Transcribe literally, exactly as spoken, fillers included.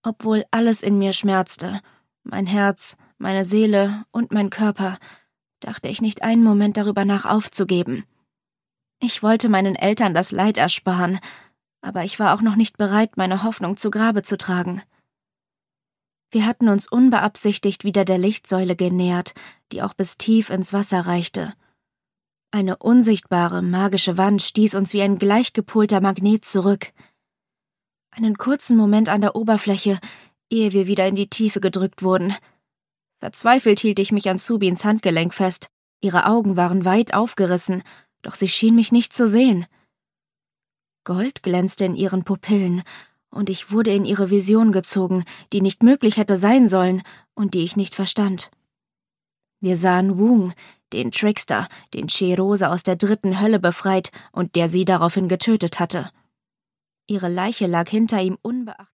Obwohl alles in mir schmerzte, mein Herz, meine Seele und mein Körper, dachte ich nicht einen Moment darüber nach, aufzugeben. Ich wollte meinen Eltern das Leid ersparen, aber ich war auch noch nicht bereit, meine Hoffnung zu Grabe zu tragen. Wir hatten uns unbeabsichtigt wieder der Lichtsäule genähert, die auch bis tief ins Wasser reichte. Eine unsichtbare, magische Wand stieß uns wie ein gleichgepolter Magnet zurück. Einen kurzen Moment an der Oberfläche, ehe wir wieder in die Tiefe gedrückt wurden. Verzweifelt hielt ich mich an Subins Handgelenk fest. Ihre Augen waren weit aufgerissen, doch sie schien mich nicht zu sehen. Gold glänzte in ihren Pupillen, und ich wurde in ihre Vision gezogen, die nicht möglich hätte sein sollen und die ich nicht verstand. Wir sahen Woong, den Trickster, den Che-Rose aus der dritten Hölle befreit und der sie daraufhin getötet hatte. Ihre Leiche lag hinter ihm unbeachtet.